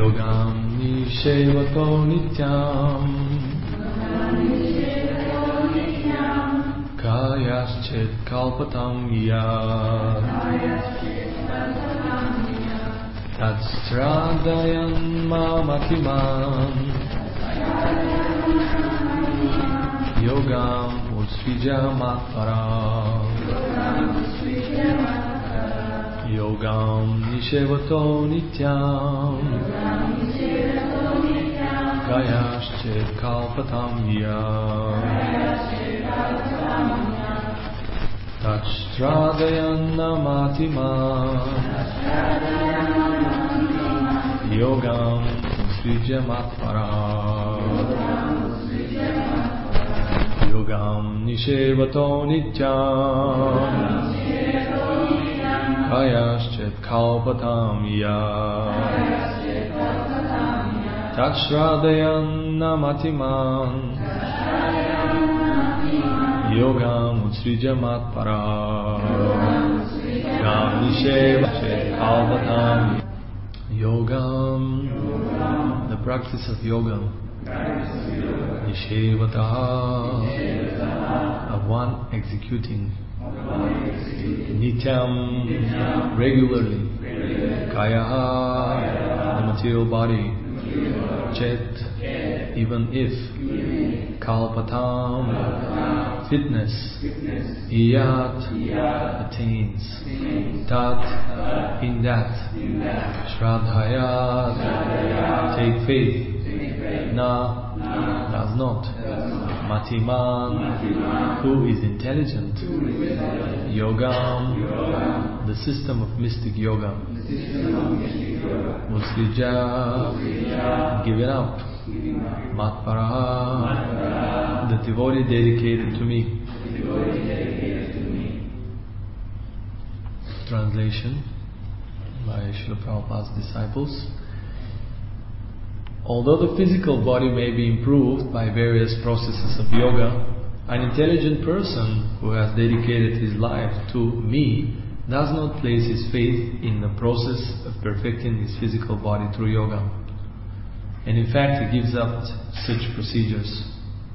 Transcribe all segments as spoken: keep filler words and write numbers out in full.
Yogam nishevato nityam kayaschit kalpatam yad tatstradayan mamatiman Yogam utsvijamatparam Yogam nishevato nityam kayaschit kalpatam yad tatstradayan mamatiman Yogam utsvijamatparam Yogam nishevato nityam kayaschit kalpatam yad tatstradayan namatiman Yogam utsrijamatparam Yogam nishevachit kalpatam Yogam, the practice of yoga, nishevataha, of one executing, nityam, regularly, kayaha, the material body, chet, even if, kalpatam, fitness, iyat, attains, tat, in that, shraddhayat, take faith, na, does not, matiman, who is intelligent, yogam, the system of mystic yoga, musrija, given up, matparaha, the devotee dedicated to me. Translation by Srila Prabhupada's disciples. Although the physical body may be improved by various processes of yoga, an intelligent person who has dedicated his life to me does not place his faith in the process of perfecting his physical body through yoga. And in fact, he gives up such procedures.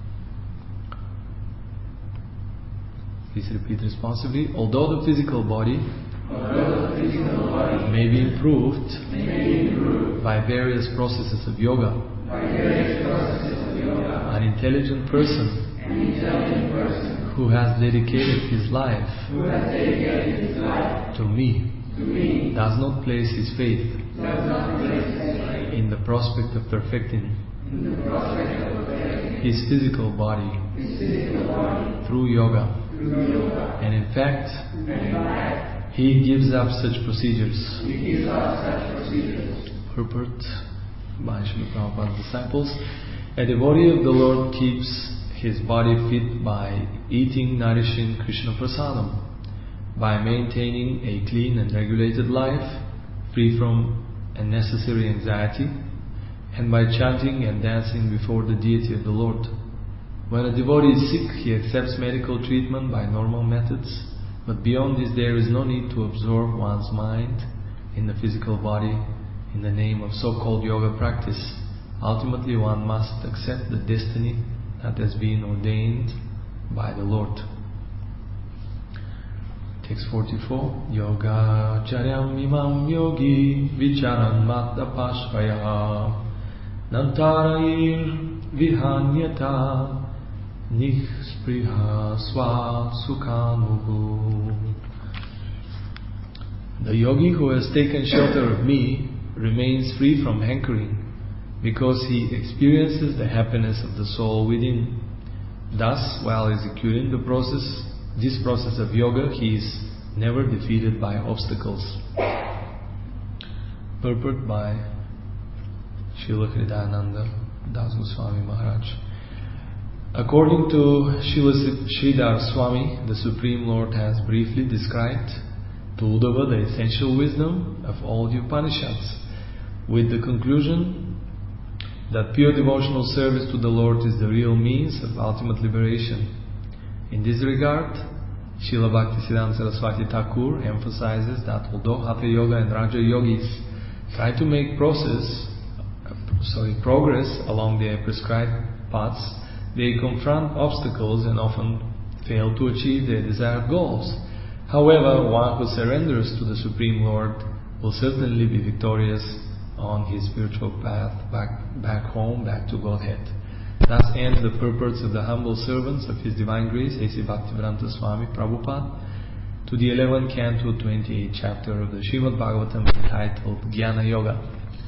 Please repeat responsibly. Although the physical body, Although the physical body may be improved, may be improved by various processes of yoga, by various processes of yoga, an intelligent person, an intelligent person who has dedicated his life, who has dedicated his life to me, to me does not place his faith does not place his faith in the prospect of perfecting in the prospect of perfecting his physical body his physical body through yoga. through yoga. And in fact, And in fact, he gives up such procedures. he gives up such procedures. Purport by Srila Prabhupada's disciples. A devotee of the Lord keeps his body fit by eating nourishing Krishna Prasadam, by maintaining a clean and regulated life, free from unnecessary anxiety, and by chanting and dancing before the deity of the Lord. When a devotee is sick, he accepts medical treatment by normal methods, but beyond this there is no need to absorb one's mind in the physical body in the name of so-called yoga practice. Ultimately, one must accept the destiny that has been ordained by the Lord. Text forty-four. Yoga charyam imam yogi vicharan matapashvaya nantarair vihanyata nihspriha swa sukhanubu. The yogi who has taken shelter of me remains free from hankering because he experiences the happiness of the soul within. Thus, while executing the process, this process of yoga, he is never defeated by obstacles. Purport by Srila Hridayananda Das Goswami Maharaj. According to Srila Sridhar Swami, the Supreme Lord has briefly described to Uddhava the essential wisdom of all the Upanishads, with the conclusion that pure devotional service to the Lord is the real means of ultimate liberation. In this regard, Srila Bhaktisiddhanta Saraswati Thakur emphasizes that although Hatha Yoga and Raja Yogis try to make process sorry, progress along their prescribed paths, they confront obstacles and often fail to achieve their desired goals. However, one who surrenders to the Supreme Lord will certainly be victorious on his spiritual path back, back home, back to Godhead. Thus ends the purports of the humble servants of His Divine Grace, A C Bhaktivedanta Swami Prabhupada, to the eleventh canto, twenty-eighth chapter of the Srimad Bhagavatam entitled Jnana Yoga.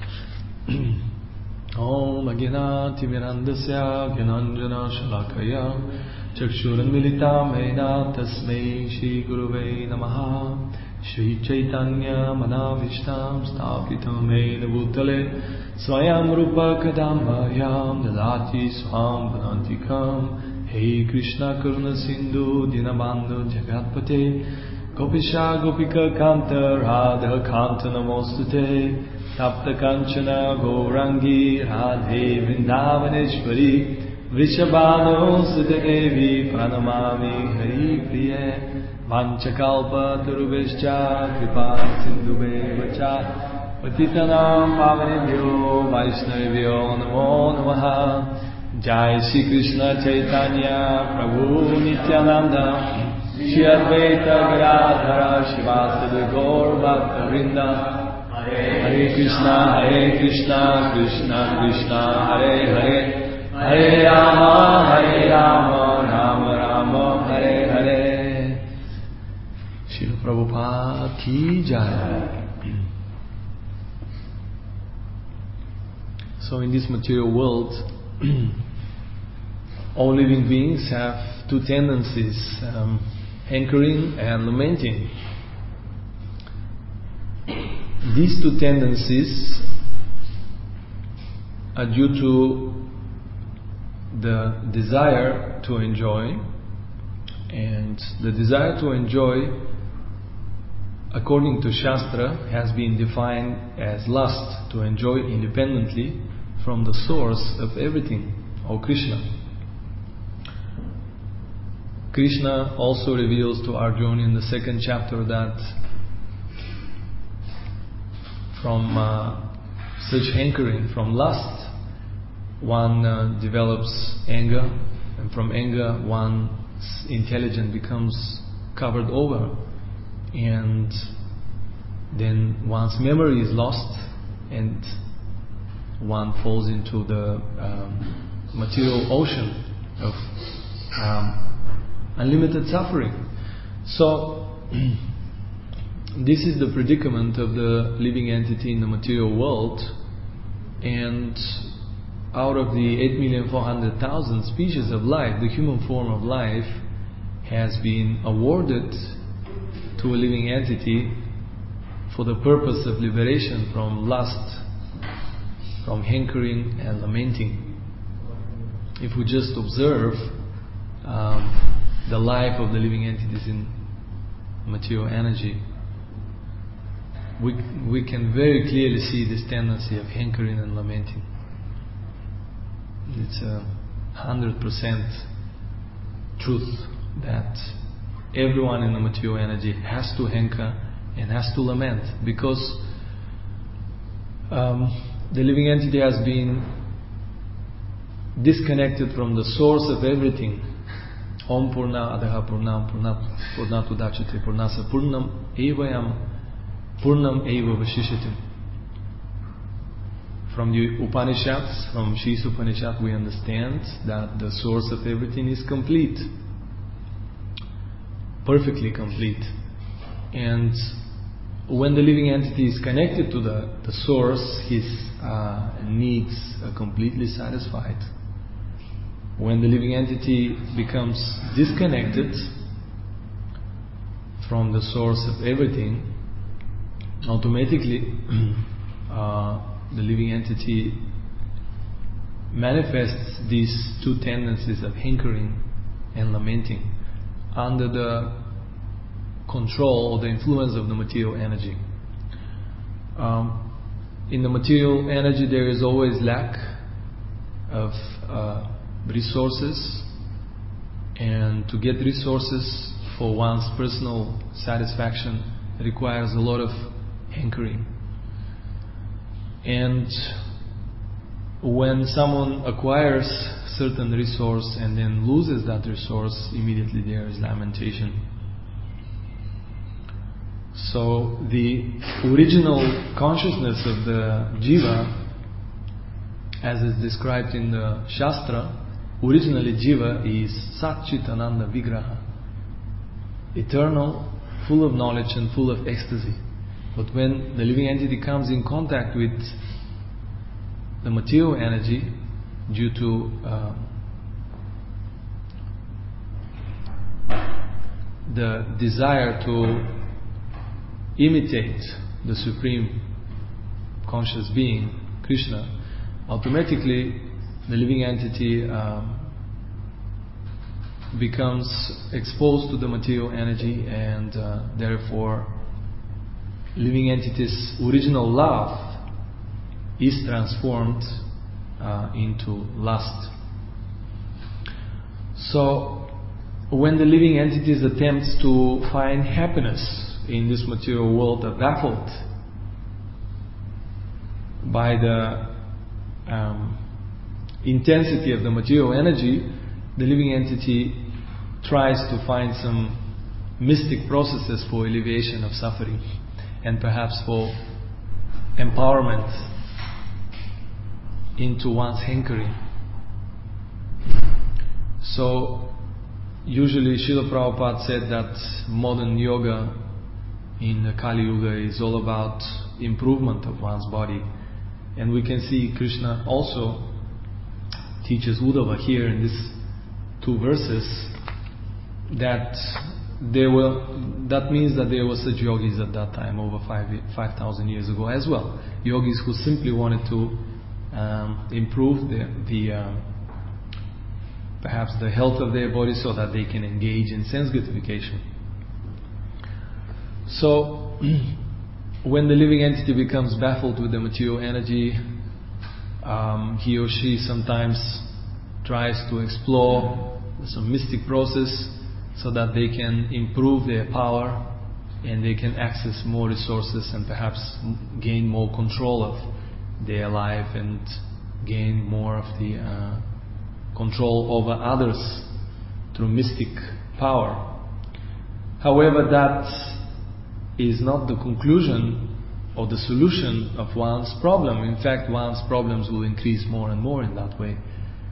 Om Ajnanati Mirandasya Gyananjana Shalakaya Chakshuranmilitam Mena Tasmei Shri Guruve Namaha Shri Chaitanya Manavishtam Stapitam Mena Bhutale Swayam Rupa Kadambayam Dadati Swam Vanantikam Hey Krishna Karuna Sindhu Dinabandhu Jagatpate Gopisha Gopika Kanta Radha Kanta Namostute Tapta Kanchana Gourangi Radhe Vrindavaneshwari Vrishabhanu Sutadevi Pranamami Hari Priye Vanchakalpa Turubhishcha Kripa Sindhubevacha Patitanam Pavanebhyo Vaishnavibhyo Namo Namaha Jai Shri Krishna Chaitanya Prabhu Nityananda Shri Advaita Gadadhara Shivasadi Gaur Bhakta-vrinda Hare Krishna, Hare Krishna, Krishna Krishna, Hare Hare, Hare Rama, Hare Rama, Rama Rama, Hare Hare. Srila Prabhupada ki jai. So in this material world, all living beings have two tendencies, um, hankering and lamenting. These two tendencies are due to the desire to enjoy, and the desire to enjoy, according to Shastra, has been defined as lust, to enjoy independently from the source of everything, or Krishna. Krishna also reveals to Arjuna in the second chapter that from uh, such hankering, from lust, one uh, develops anger, and from anger one's intelligence becomes covered over, and then one's memory is lost, and one falls into the um, material ocean of um, unlimited suffering. So this is the predicament of the living entity in the material world, and out of the eight million four hundred thousand species of life, the human form of life has been awarded to a living entity for the purpose of liberation from lust, from hankering and lamenting. If we just observe um, the life of the living entities in material energy, we we can very clearly see this tendency of hankering and lamenting. It's a hundred percent truth that everyone in the material energy has to hanker and has to lament, because um, the living entity has been disconnected from the source of everything. Om Purna Adaha Purnam Purna Purnatu Dachate Purnasa Purnam Evayam Purnam Eva Vashishatim. From the Upanishads, from Shis Upanishad, we understand that the source of everything is complete, perfectly complete. And when the living entity is connected to the, the source, his uh, needs are completely satisfied. When the living entity becomes disconnected from the source of everything, automatically uh, the living entity manifests these two tendencies of hankering and lamenting under the control or the influence of the material energy. Um, in the material energy there is always lack of uh, resources, and to get resources for one's personal satisfaction requires a lot of hankering. And when someone acquires certain resource and then loses that resource, immediately there is lamentation. So the original consciousness of the jiva, as is described in the Shastra, originally jiva is Sat Chit Ananda Vigraha, eternal, full of knowledge and full of ecstasy. But when the living entity comes in contact with the material energy, due to uh, the desire to imitate the Supreme Conscious Being, Krishna, automatically the living entity um, becomes exposed to the material energy, and uh, therefore living entity's original love is transformed uh, into lust. So when the living entity's attempts to find happiness in this material world are baffled by the um, intensity of the material energy, the living entity tries to find some mystic processes for alleviation of suffering and perhaps for empowerment into one's hankering. So usually Srila Prabhupada said that modern yoga in the Kali Yuga is all about improvement of one's body. And we can see Krishna also teaches Uddhava here in these two verses that there were, that means that there were such yogis at that time, over five five thousand years ago as well. Yogis who simply wanted to um, improve the, the um, perhaps the health of their body so that they can engage in sense gratification. So when the living entity becomes baffled with the material energy, um, he or she sometimes tries to explore some mystic process so that they can improve their power and they can access more resources and perhaps gain more control of their life and gain more of the uh, control over others through mystic power. However, that is not the conclusion or the solution of one's problem. In fact, one's problems will increase more and more in that way,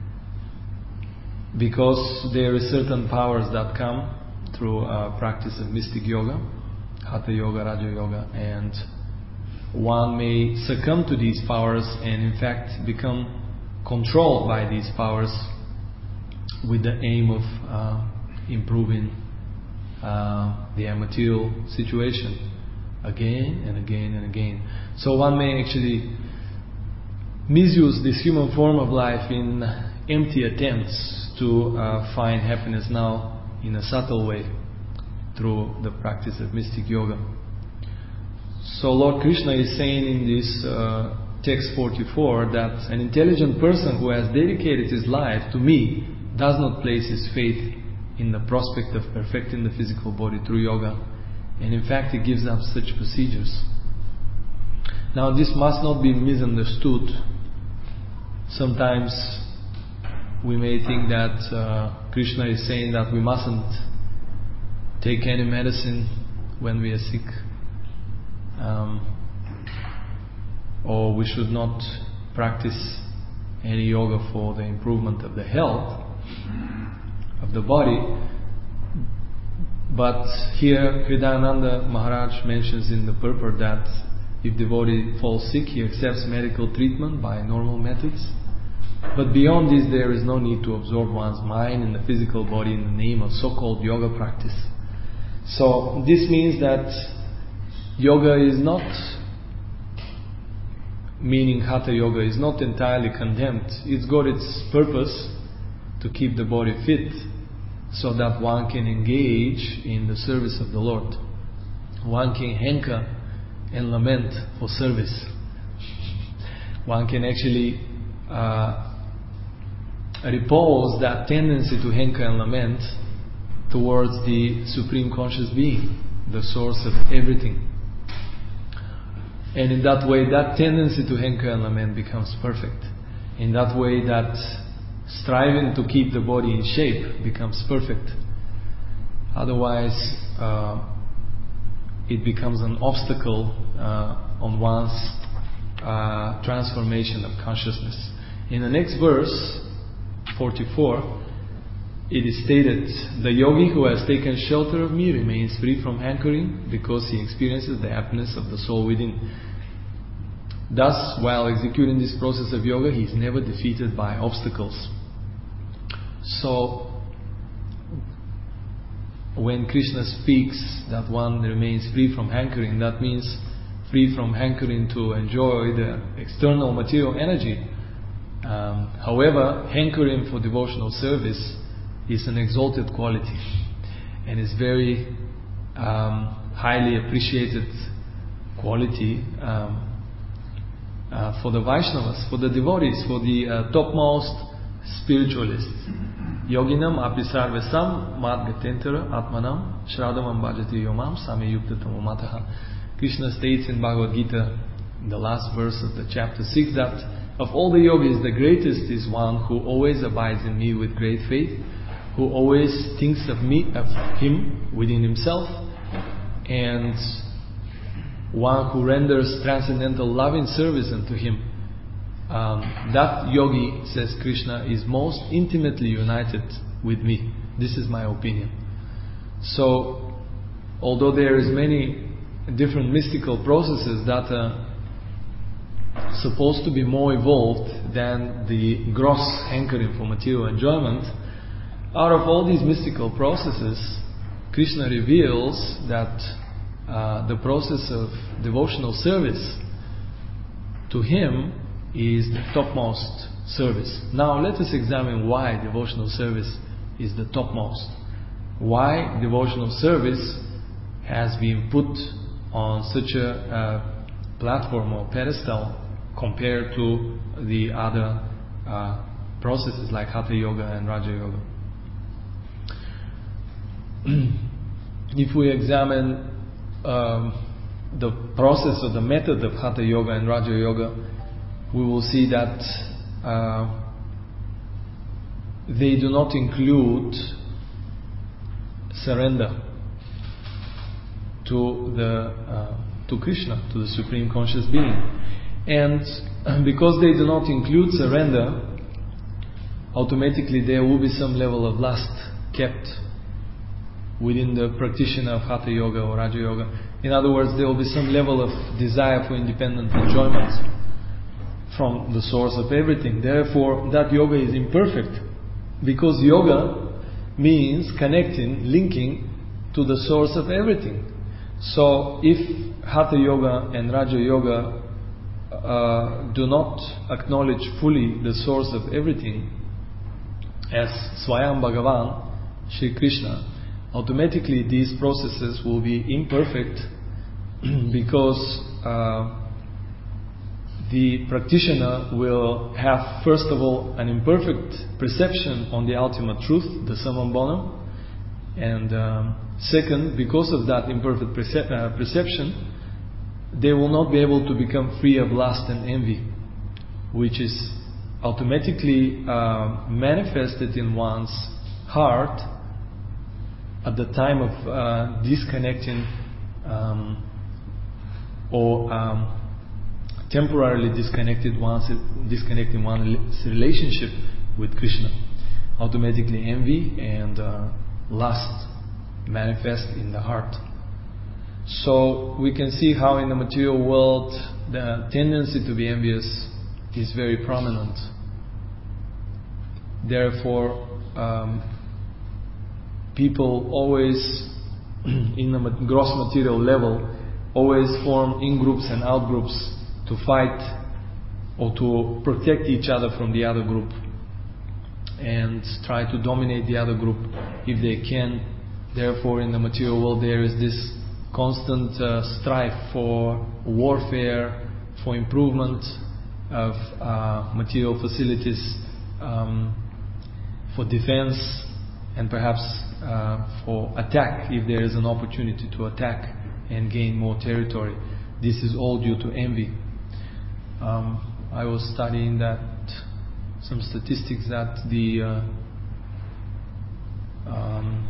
because there are certain powers that come through uh, practice of mystic yoga, Hatha Yoga, Raja Yoga, and one may succumb to these powers and in fact become controlled by these powers with the aim of uh, improving uh, their material situation again and again and again. So one may actually misuse this human form of life in empty attempts to uh, find happiness now in a subtle way through the practice of mystic yoga. So Lord Krishna is saying in this uh, text forty-four that an intelligent person who has dedicated his life to me does not place his faith in the prospect of perfecting the physical body through yoga, and in fact he gives up such procedures. Now this must not be misunderstood. Sometimes we may think that uh, Krishna is saying that we mustn't take any medicine when we are sick, um, or we should not practice any yoga for the improvement of the health of the body. But here Hridayananda Maharaj mentions in the purport that if devotee falls sick, he accepts medical treatment by normal methods. But beyond this, there is no need to absorb one's mind in the physical body in the name of so-called yoga practice. So this means that yoga is not, meaning Hatha Yoga, is not entirely condemned. It's got its purpose to keep the body fit so that one can engage in the service of the Lord. One can hanker and lament for service. One can actually uh, repose that tendency to hanker and lament towards the Supreme Conscious Being, the source of everything. And in that way, that tendency to hanker and lament becomes perfect. In that way, that striving to keep the body in shape becomes perfect. Otherwise, uh, it becomes an obstacle uh, on one's uh, transformation of consciousness. In the next verse, forty-four, it is stated, "The yogi who has taken shelter of me remains free from hankering because he experiences the happiness of the soul within. Thus, while executing this process of yoga, he is never defeated by obstacles." So, when Krishna speaks that one remains free from hankering, that means free from hankering to enjoy the external material energy. Um, however, hankering for devotional service is an exalted quality and is very um, highly appreciated quality um, uh, for the Vaishnavas, for the devotees, for the uh, topmost spiritualists. Yoginam apisarvesam madgatentara atmanam shradamam bhajati yomam samyuktatamo mataha. Krishna states in Bhagavad Gita, in the last verse of the chapter six, that of all the yogis, the greatest is one who always abides in me with great faith, who always thinks of me, of him within himself, and one who renders transcendental loving service unto him. Um, that yogi, says Krishna, is most intimately united with me. This is my opinion. So, although there is many different mystical processes that are supposed to be more evolved than the gross hankering for material enjoyment, out of all these mystical processes, Krishna reveals that uh, the process of devotional service to him is the topmost service. Now let us examine why devotional service is the topmost. Why devotional service has been put on such a uh, platform or pedestal compared to the other uh, processes like Hatha Yoga and Raja Yoga. If we examine um, the process or the method of Hatha Yoga and Raja Yoga, we will see that uh, they do not include surrender to the uh, to Krishna, to the Supreme Conscious Being. And because they do not include surrender, automatically there will be some level of lust kept within the practitioner of Hatha Yoga or Raja Yoga. In other words, there will be some level of desire for independent enjoyment from the source of everything. Therefore, that yoga is imperfect, because yoga means connecting, linking to the source of everything. So, if Hatha Yoga and Raja Yoga uh, do not acknowledge fully the source of everything as Swayam Bhagavan, Shri Krishna, automatically these processes will be imperfect because uh, the practitioner will have, first of all, an imperfect perception on the ultimate truth, the summum bonum, and um, second, because of that imperfect percep- uh, perception, they will not be able to become free of lust and envy, which is automatically uh, manifested in one's heart at the time of uh, disconnecting um, or um, temporarily disconnected one's, disconnecting one's relationship with Krishna. Automatically envy and uh, lust manifest in the heart. So we can see how in the material world the tendency to be envious is very prominent. Therefore, um, people always in the gross material level always form in-groups and out-groups to fight or to protect each other from the other group and try to dominate the other group if they can. Therefore, in the material world there is this constant uh, strife for warfare, for improvement of uh, material facilities, um, for defense, and perhaps uh, for attack if there is an opportunity to attack and gain more territory. This is all due to envy. Um, I was studying that some statistics that the uh, um,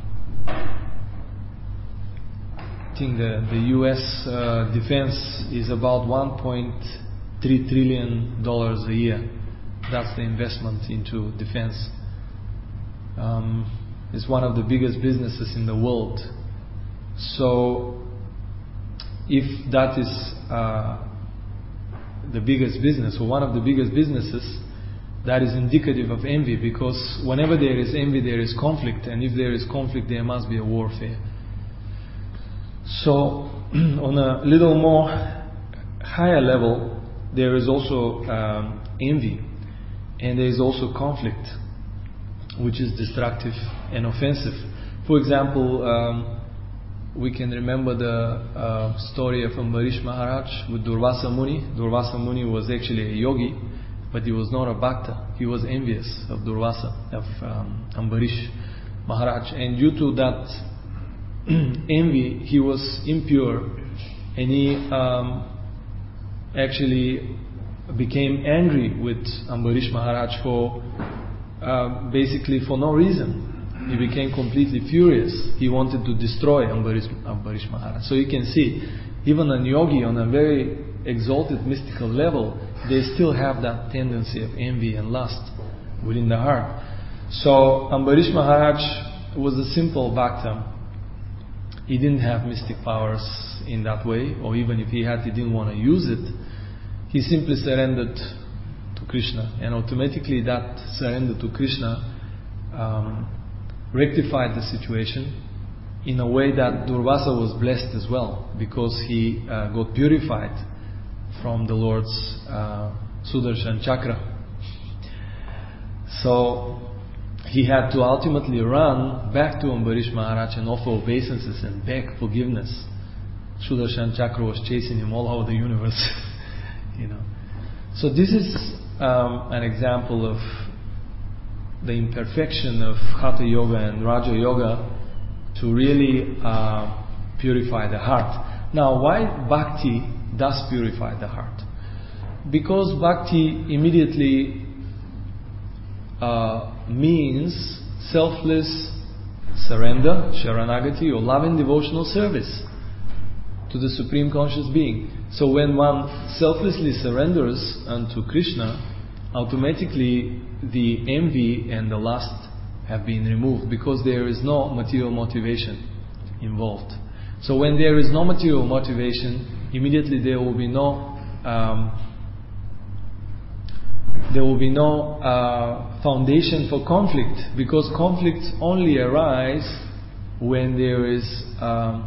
I think the, the U S uh, defense is about one point three trillion dollars a year. That's the investment into defense. Um, it's one of the biggest businesses in the world. So if that is uh, the biggest business, or one of the biggest businesses, that is indicative of envy, because whenever there is envy, there is conflict, and if there is conflict, there must be a warfare. So on a little more higher level, there is also um, envy, and there is also conflict, which is destructive and offensive. For example, um, we can remember the uh, story of Ambarish Maharaj with Durvasa Muni. Durvasa Muni was actually a yogi, but he was not a bhakta. He was envious of Durvasa, of um, Ambarish Maharaj, and due to that envy, he was impure, and he um, actually became angry with Ambarish Maharaj for uh, basically for no reason. He became completely furious. He wanted to destroy Ambarish, Ambarish Maharaj. So you can see, even a yogi on a very exalted mystical level, they still have that tendency of envy and lust within the heart. So Ambarish Maharaj was a simple bhakta. He didn't have mystic powers in that way, or even if he had, he didn't want to use it. He simply surrendered to Krishna, and automatically that surrender to Krishna um, rectified the situation in a way that Durvasa was blessed as well, because he uh, got purified from the Lord's uh, Sudarshan Chakra. So he had to ultimately run back to Ambarish Maharaj and offer obeisances and beg forgiveness. Sudarshan Chakra was chasing him all over the universe. you know. So this is um, an example of the imperfection of Hatha Yoga and Raja Yoga to really uh, purify the heart. Now, why Bhakti does purify the heart? Because Bhakti immediately uh, means selfless surrender, Sharanagati, or love and devotional service to the Supreme Conscious Being. So when one selflessly surrenders unto Krishna, automatically the envy and the lust have been removed, because there is no material motivation involved. So when there is no material motivation, immediately there will be no um, there will be no uh, foundation for conflict, because conflicts only arise when there is um,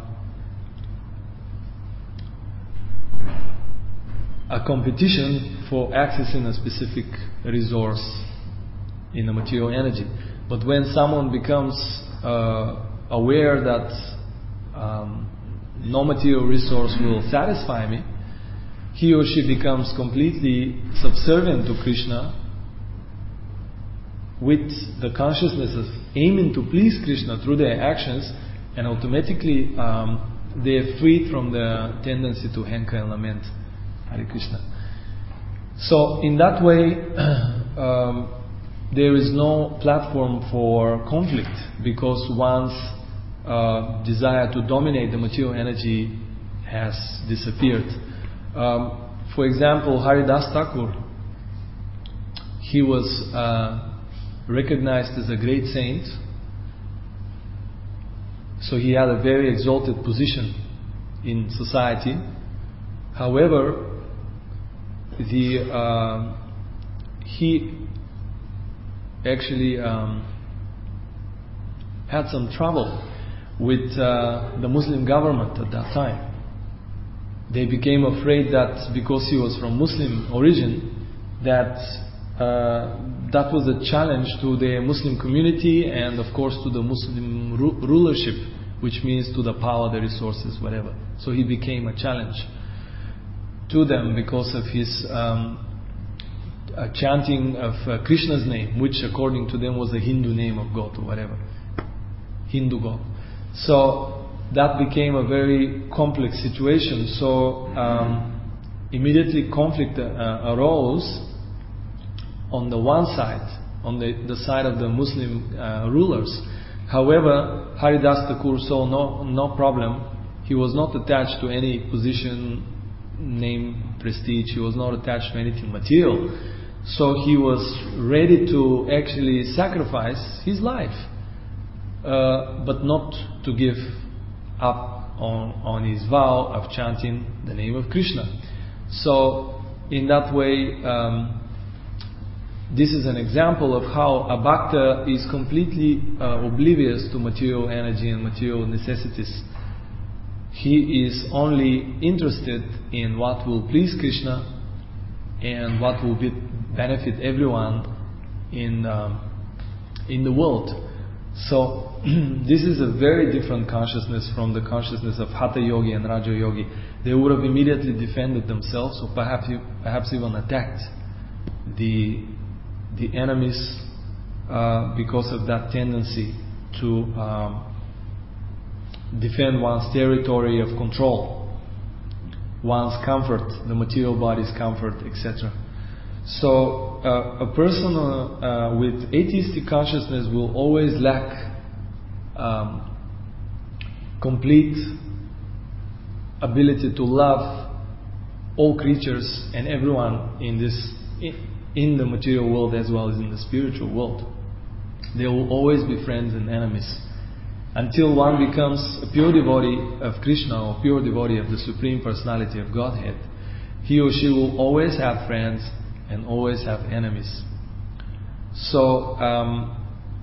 a competition for accessing a specific resource in the material energy. But when someone becomes uh, aware that um, no material resource will satisfy me, he or she becomes completely subservient to Krishna with the consciousness of aiming to please Krishna through their actions, and automatically um, they are freed from the tendency to hanker and lament. Hare Krishna. So in that way, um, there is no platform for conflict, because one's uh, desire to dominate the material energy has disappeared. Um, for example, Haridas Thakur, he was uh, recognized as a great saint, so he had a very exalted position in society. However, the uh, he actually um, had some trouble with uh, the Muslim government at that time. They became afraid that because he was from Muslim origin, that uh, that was a challenge to the Muslim community, and of course to the Muslim ru- rulership, which means to the power, the resources, whatever. So he became a challenge to them because of his um, uh, chanting of uh, Krishna's name, which according to them was a Hindu name of God or whatever, Hindu God. So that became a very complex situation. So um, immediately conflict uh, arose on the one side, on the, the side of the Muslim uh, rulers. However, Haridas Thakur saw no, no problem. He was not attached to any position, name, prestige. He was not attached to anything material. So he was ready to actually sacrifice his life, uh, but not to give up on, on his vow of chanting the name of Krishna. So in that way, um, this is an example of how a bhakta is completely uh, oblivious to material energy and material necessities. He is only interested in what will please Krishna and what will be, benefit everyone in um, in the world. So this is a very different consciousness from the consciousness of Hatha Yogi and Raja Yogi. They would have immediately defended themselves, or perhaps perhaps even attacked the the enemies uh, because of that tendency to um, defend one's territory of control, one's comfort, the material body's comfort, et cetera. So uh, a person uh, uh, with atheistic consciousness will always lack um, complete ability to love all creatures and everyone in this in the material world as well as in the spiritual world. There will always be friends and enemies. Until one becomes a pure devotee of Krishna or pure devotee of the Supreme Personality of Godhead, he or she will always have friends and always have enemies. So, um,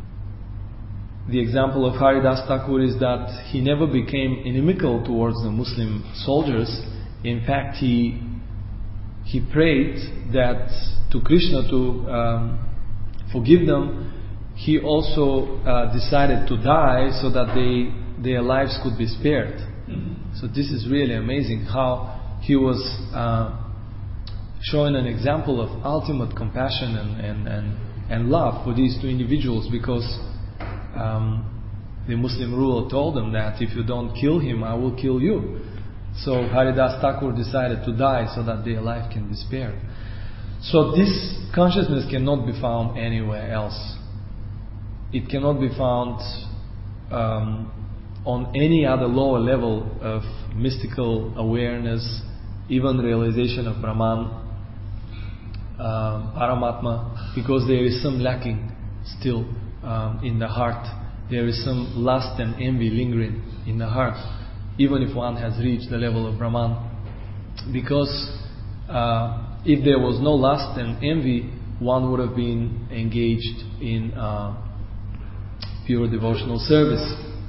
the example of Haridas Thakur is that he never became inimical towards the Muslim soldiers. In fact, he he prayed that to Krishna to um, forgive them. He also uh, decided to die so that they, their lives could be spared. So this is really amazing how he was uh, showing an example of ultimate compassion and, and, and, and love for these two individuals, because um, the Muslim ruler told them that if you don't kill him, I will kill you. So Haridas Thakur decided to die so that their life can be spared. So this consciousness cannot be found anywhere else. It cannot be found um, on any other lower level of mystical awareness, even realization of Brahman, um, Paramatma, because there is some lacking still um, in the heart. There is some lust and envy lingering in the heart, even if one has reached the level of Brahman. Because uh, if there was no lust and envy, one would have been engaged in uh, pure devotional service.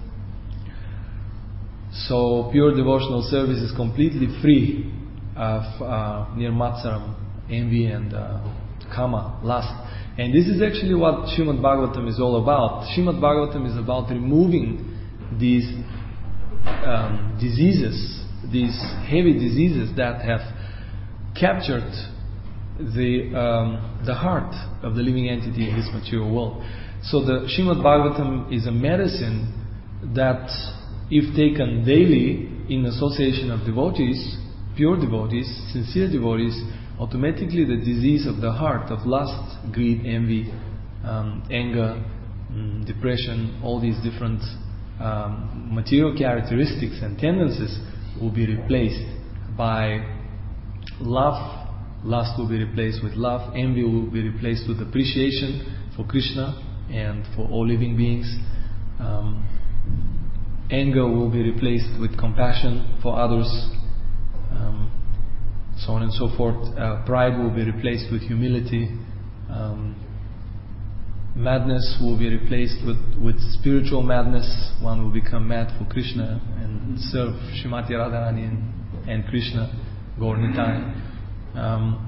So pure devotional service is completely free of uh, nirmatsaram, envy and uh, kama, lust. And this is actually what Srimad Bhagavatam is all about. Srimad Bhagavatam is about removing these um, diseases, these heavy diseases that have captured the um, the heart of the living entity in this material world. So the Srimad Bhagavatam is a medicine that, if taken daily in association of devotees, pure devotees, sincere devotees, automatically the disease of the heart of lust, greed, envy, um, anger, um, depression, all these different um, material characteristics and tendencies will be replaced by love. Lust will be replaced with love. Envy will be replaced with appreciation for Krishna and for all living beings. Um, anger will be replaced with compassion for others, um, so on and so forth. Uh, pride will be replaced with humility. Um, madness will be replaced with, with spiritual madness. One will become mad for Krishna and serve Srimati Radharani and, and Krishna, Gaur Nitai. Um,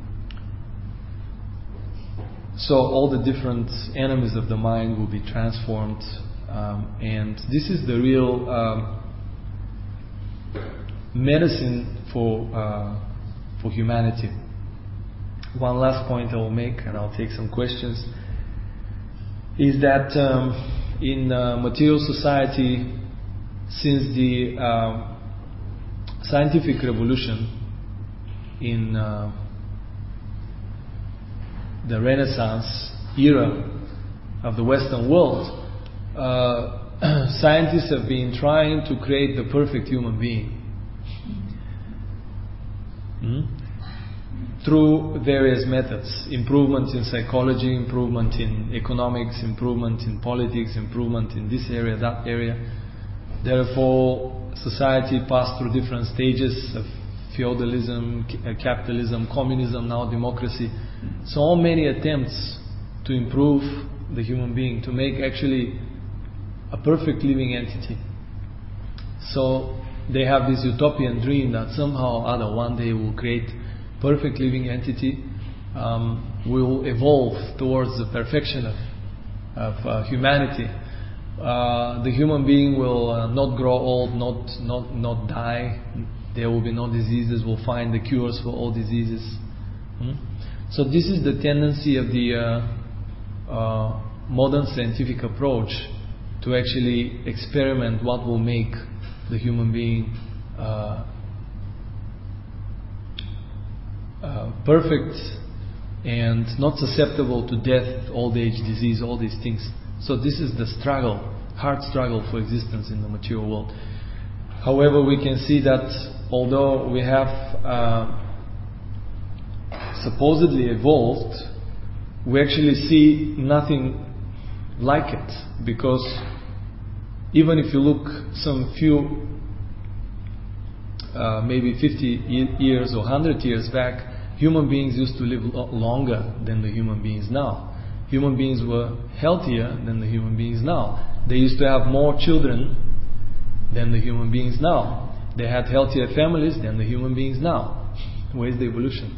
so all the different enemies of the mind will be transformed, um, and this is the real um, medicine for uh, for humanity. One last point I will make, and I'll take some questions, is that um, in uh, material society, since the uh, scientific revolution in uh, the Renaissance era of the Western world, uh, scientists have been trying to create the perfect human being. Hmm? Through various methods, improvement in psychology, improvement in economics, improvement in politics, improvement in this area, that area. Therefore, society passed through different stages of feudalism, capitalism, communism, now democracy. So many attempts to improve the human being, to make actually a perfect living entity. So they have this utopian dream that somehow or other one day we'll create perfect living entity, um, will evolve towards the perfection of, of uh, humanity. Uh, the human being will uh, not grow old, not not not die. There will be no diseases. We'll find the cures for all diseases. Hmm? So this is the tendency of the uh, uh, modern scientific approach to actually experiment what will make the human being uh, Uh, perfect and not susceptible to death, old age, disease, all these things. So this is the struggle, hard struggle for existence in the material world. However, we can see that although we have uh, supposedly evolved, we actually see nothing like it, because even if you look some few uh, maybe fifty years or one hundred years back, human beings used to live lo- longer than the human beings now. Human beings were healthier than the human beings now. They used to have more children than the human beings now. They had healthier families than the human beings now. Where's the evolution?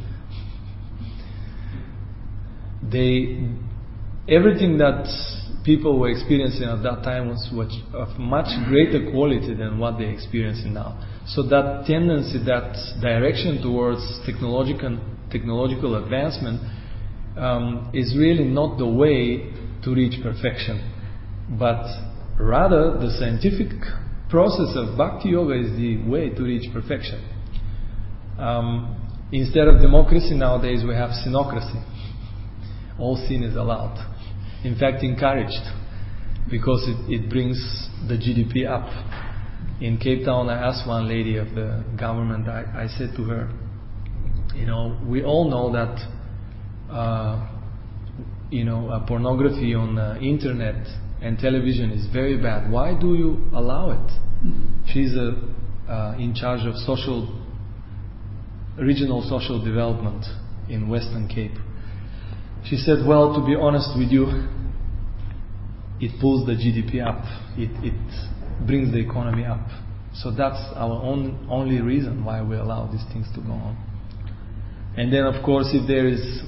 They, everything that people were experiencing at that time was of much greater quality than what they're experiencing now. So that tendency, that direction towards technological technological advancement um, is really not the way to reach perfection, but rather the scientific process of Bhakti Yoga is the way to reach perfection. Um, instead of democracy nowadays we have sinocracy. All sin is allowed. In fact, encouraged, because it, it brings the G D P up. In Cape Town, I asked one lady of the government, I, I said to her, you know, we all know that, uh, you know, uh, pornography on uh, internet and television is very bad. Why do you allow it? She's uh, uh, in charge of social, regional social development in Western Cape. She said, well, to be honest with you, it pulls the G D P up. It, it brings the economy up. So that's our own, only reason why we allow these things to go on. And then, of course, if there is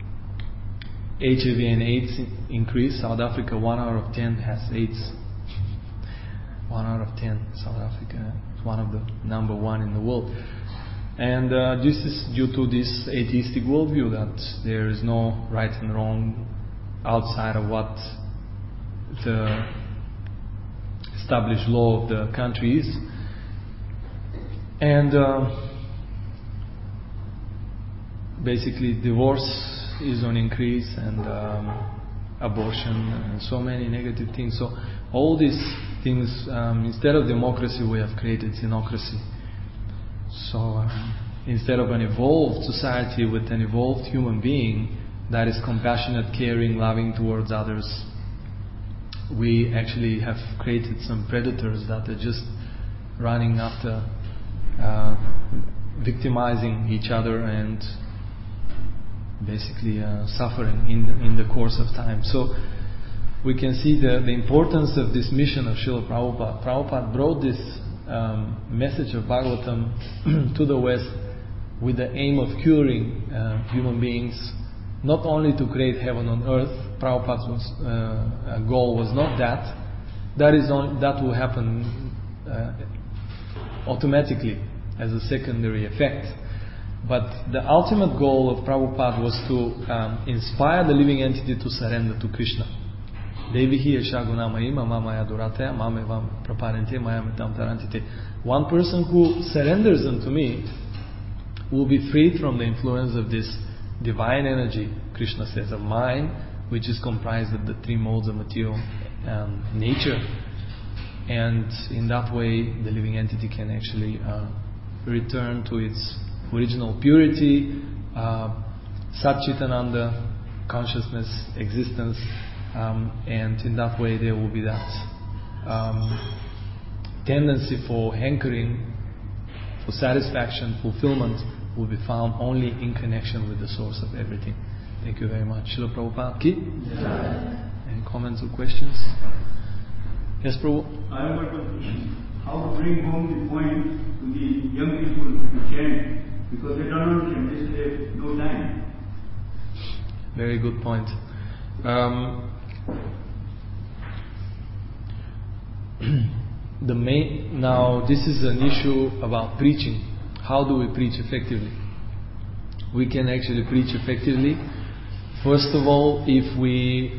H I V and AIDS increase, South Africa, one out of ten has AIDS. One out of ten, South Africa is one of the number one in the world. And uh, this is due to this atheistic worldview that there is no right and wrong outside of what the established law of the country is. And uh, basically divorce is on increase, and um, abortion and so many negative things. So all these things, um, instead of democracy, we have created sinocracy. So um, instead of an evolved society with an evolved human being that is compassionate, caring, loving towards others, we actually have created some predators that are just running after uh, victimizing each other and basically uh, suffering in the, in the course of time. So we can see the, the importance of this mission of Srila Prabhupada. Prabhupada brought this um, message of Bhagavatam to the West with the aim of curing uh, human beings, not only to create heaven on earth. Prabhupada's was, uh, goal was not that. That is on, that will happen uh, automatically as a secondary effect. But the ultimate goal of Prabhupada was to um, inspire the living entity to surrender to Krishna. Devihi Yashaguna Mahima Mamaya Durataya Mamevam Praparente Mayamitam Tarantite. One person who surrenders unto me will be freed from the influence of this divine energy, Krishna says, a mind which is comprised of the three modes of material um, nature. And in that way, the living entity can actually uh, return to its original purity, uh, Satchitananda, consciousness, existence, um, and in that way there will be that um, tendency for hankering, for satisfaction, fulfillment will be found only in connection with the source of everything. Thank you very much. Srila Prabhupada Ki? Yeah. Any comments or questions? Yes, Prabhu? I have got a question. How to bring home the point to the young people to chant, because they don't understand, they say no time. Very good point. Um, the main, now this is an issue about preaching. How do we preach effectively? We can actually preach effectively. First of all, if we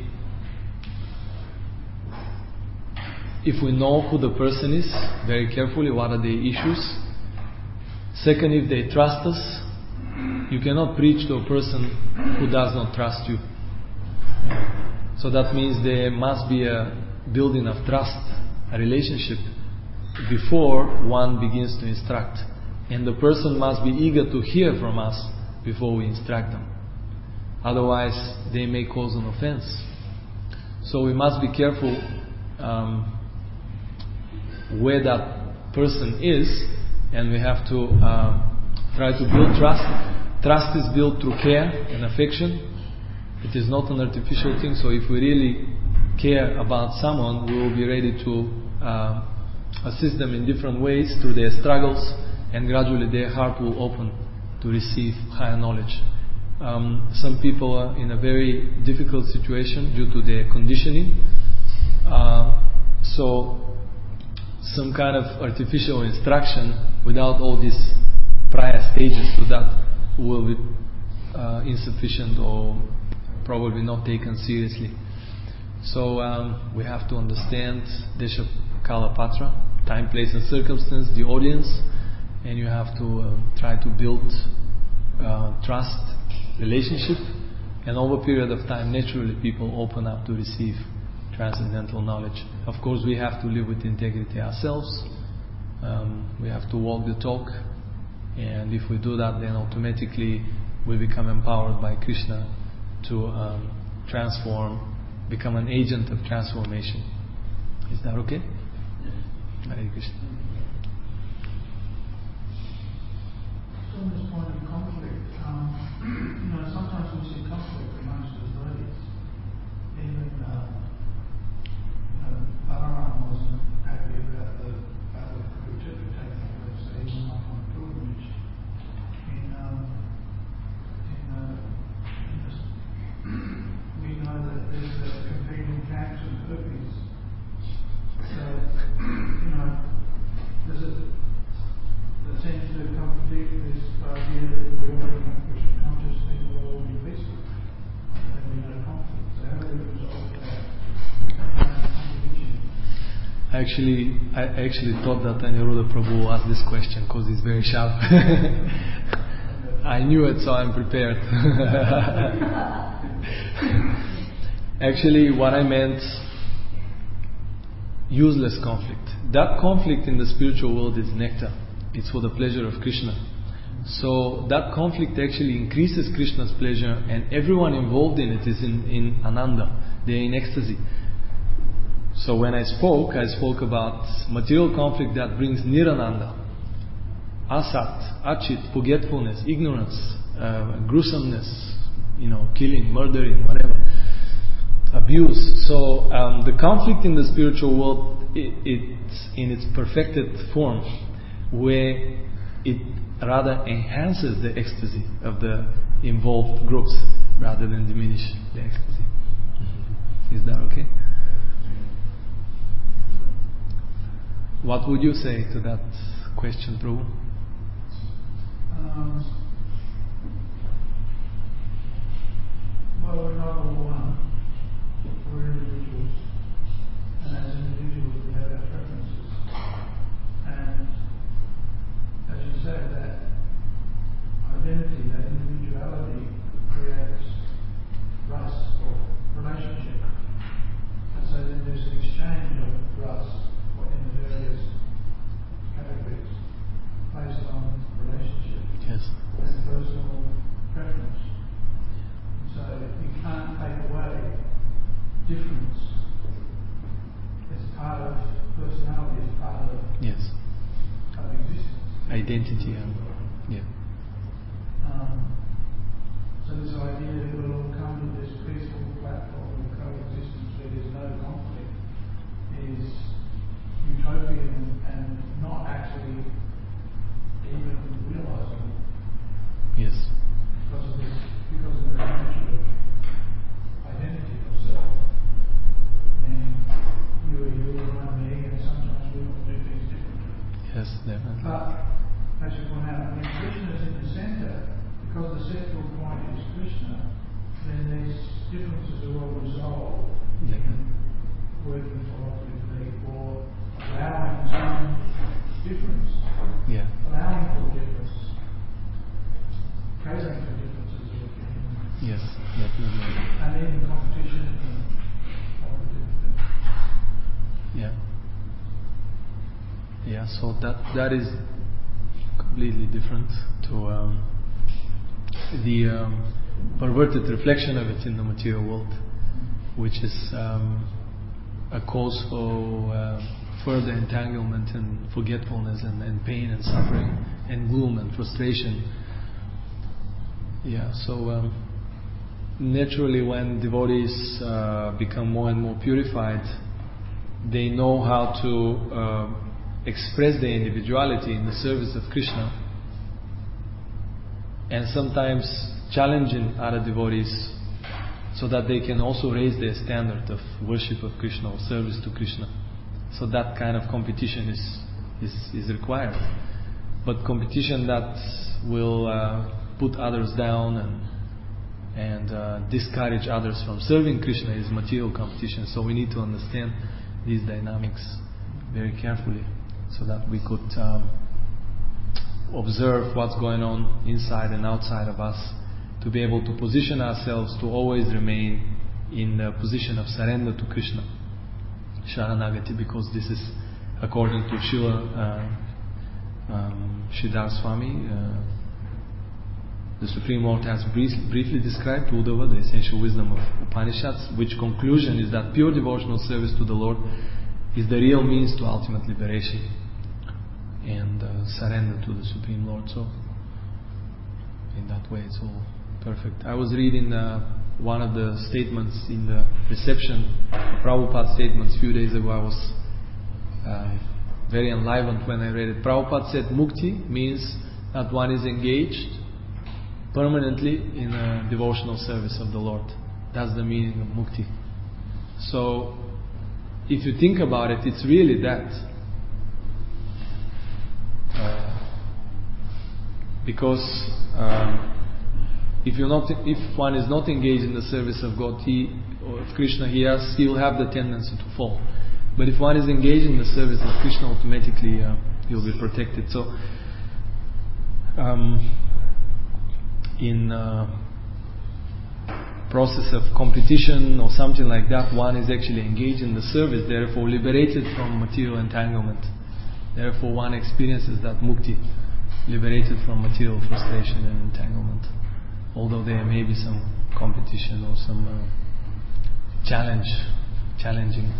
if we know who the person is very carefully, what are the issues. Second, if they trust us, you cannot preach to a person who does not trust you. So that means there must be a building of trust, a relationship, before one begins to instruct. And the person must be eager to hear from us before we instruct them. Otherwise, they may cause an offense. So we must be careful um, where that person is, and we have to uh, try to build trust. Trust is built through care and affection. It is not an artificial thing. So if we really care about someone, we will be ready to uh, assist them in different ways through their struggles, and gradually their heart will open to receive higher knowledge. Um, some people are in a very difficult situation due to their conditioning. Uh, so some kind of artificial instruction without all these prior stages to that will be uh, insufficient or probably not taken seriously. So um, we have to understand Desha Kala Patra, time, place and circumstance, the audience, and you have to uh, try to build uh, trust, relationship, and over a period of time naturally people open up to receive transcendental knowledge. Of course, we have to live with integrity ourselves. Um, we have to walk the talk, and if we do that, then automatically we become empowered by Krishna to um, transform, become an agent of transformation. Is that okay? Hare Krishna. So on this point of conflict, um, you know, sometimes we see conflict amongst the devotees. Even, uh, you know, Balaram wasn't happy about the battle of Kurukshetra taking place, so he went off on pilgrimage. In, um, in, uh, in this, we know that there's uh, competing camps and gopis. So, you know, there's a that seems to contradict this idea that we all become Krishna conscious, things will all be peaceful. There'll be no conflict. So how do we resolve that contradiction? Actually, I actually thought that Aniruddha Prabhu will ask this question because he's very sharp. I knew it, so I'm prepared. Actually, what I meant, useless conflict. That conflict in the spiritual world is nectar. It's for the pleasure of Krishna. So that conflict actually increases Krishna's pleasure, and everyone involved in it is in, in Ananda. They're in ecstasy. So when I spoke, I spoke about material conflict that brings Nirananda, Asat, Achit, forgetfulness, ignorance, uh, gruesomeness, you know, killing, murdering, whatever, abuse. So um, the conflict in the spiritual world, it, it's in its perfected form, where it rather enhances the ecstasy of the involved groups rather than diminish the ecstasy. Is that okay? What would you say to that question, Prabhu? Um, well, we're not all one. We're individuals. And as individuals, we have our preferences. And as you said, that identity, that individuality creates Yes. of existence. Identity and yeah. Um, so this idea that we'll all come to this peaceful platform of coexistence where there's no conflict is utopian and, and not actually even realisable Yes. because of this, because of the nature of identity of self. And you are you, I'm me, and sometimes we will do things differently. Yes, definitely. But, as you point out, when Krishna is in the centre, because the central point is Krishna, then these differences are all resolved Yeah. in working cooperatively or allowing some difference, Yeah. allowing for difference, catering for differences of opinion, Yes, definitely. and even competition in cooperative. Yeah. Yeah, so that that is completely different to um, the um, perverted reflection of it in the material world, which is um, a cause for uh, further entanglement and forgetfulness and, and pain and suffering and gloom and frustration. Yeah, so um, naturally when devotees uh, become more and more purified, they know how to uh, express their individuality in the service of Krishna, and sometimes challenging other devotees so that they can also raise their standard of worship of Krishna or service to Krishna. So that kind of competition is is, is required. But competition that will uh, put others down and and uh, discourage others from serving Krishna is material competition. So we need to understand these dynamics very carefully, so that we could um, observe what's going on inside and outside of us, to be able to position ourselves to always remain in the position of surrender to Krishna, Sharanagati, because this is according to Srila uh, um, Sridhar Swami. Uh, the Supreme Lord has brief, briefly described Uddhava, the essential wisdom of Upanishads, which conclusion is that pure devotional service to the Lord is the real means to ultimate liberation and uh, surrender to the Supreme Lord. So in that way it's all perfect. I was reading uh, one of the statements in the reception, Prabhupada statements a few days ago. I was uh, very enlivened when I read it. Prabhupada said mukti means that one is engaged permanently in a devotional service of the Lord. That's the meaning of mukti. So if you think about it, it's really that. Uh, because um, if you're not, if one is not engaged in the service of God, he or of Krishna, he has, he will have the tendency to fall. But if one is engaged in the service of Krishna, automatically uh, he will be protected. So, um, in uh, process of competition or something like that, one is actually engaged in the service, therefore liberated from material entanglement. Therefore one experiences that mukti, liberated from material frustration and entanglement. Although there may be some competition or some uh, challenge, challenging.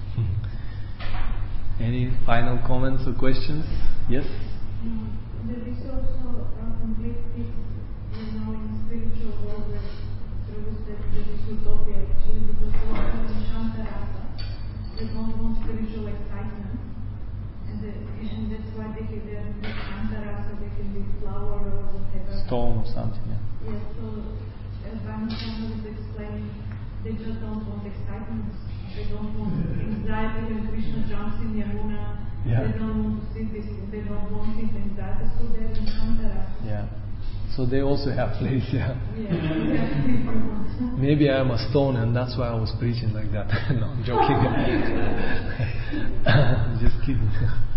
Any final comments or questions? Yes? Mm, there is also a complete peace, you know, in spiritual world where Prabhu said there is utopia actually, because those who are in Shantarasa, they don't want spiritual excitement, and, the, and that's why they can, they're in Shantarasa, they can be flower or whatever. Stone or something, yeah. Yes, so as Bhanushana was explaining, they just don't want excitement. They don't want anxiety when Krishna jumps in Yamuna. Yeah. They don't want to see this. They don't want this anxiety. So they're in Shantarasa. Yeah. So they also have place, yeah. Yeah, yeah. Maybe I am a stone and that's why I was preaching like that. No, I'm joking. Just kidding.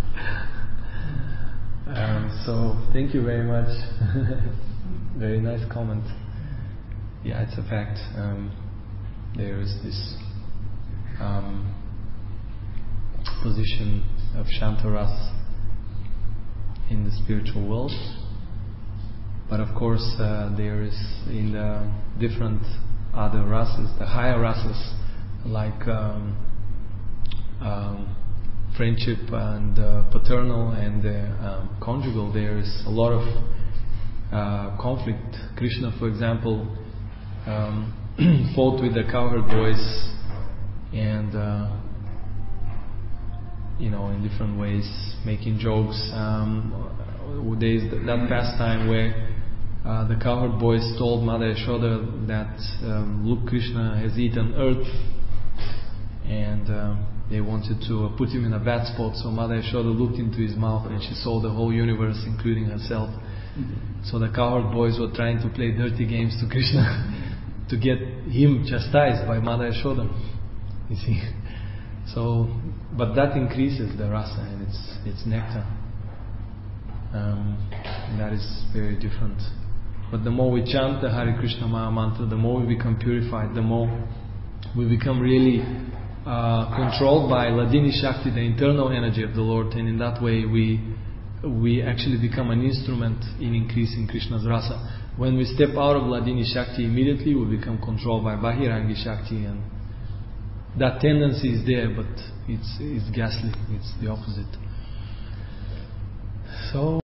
Um, so thank you very much. Very nice comment. Yeah, it's a fact. Um, there is this um, position of Shantaras in the spiritual world. But of course, uh, there is in the different other races, the higher races, like um, um, friendship and uh, paternal and uh, um, conjugal, there is a lot of uh, conflict. Krishna, for example, um, fought with the cowherd boys, and uh, you know, in different ways, making jokes. Um, there is that pastime where uh, the cowherd boys told Mother Yashoda that um, look, Krishna has eaten earth, and um, they wanted to uh, put him in a bad spot. So Mother Yashoda looked into his mouth and she saw the whole universe, including herself. Mm-hmm. So the cowherd boys were trying to play dirty games to Krishna to get him chastised by Mother Yashoda. You see. So, but that increases the rasa and its its nectar. Um, and that is very different. But the more we chant the Hare Krishna Maha Mantra, the more we become purified, the more we become really uh, controlled by Ladini Shakti, the internal energy of the Lord, and in that way we we actually become an instrument in increasing Krishna's rasa. When we step out of Ladini Shakti, immediately we become controlled by Bahirangi Shakti, and that tendency is there, but it's it's ghastly. It's the opposite. So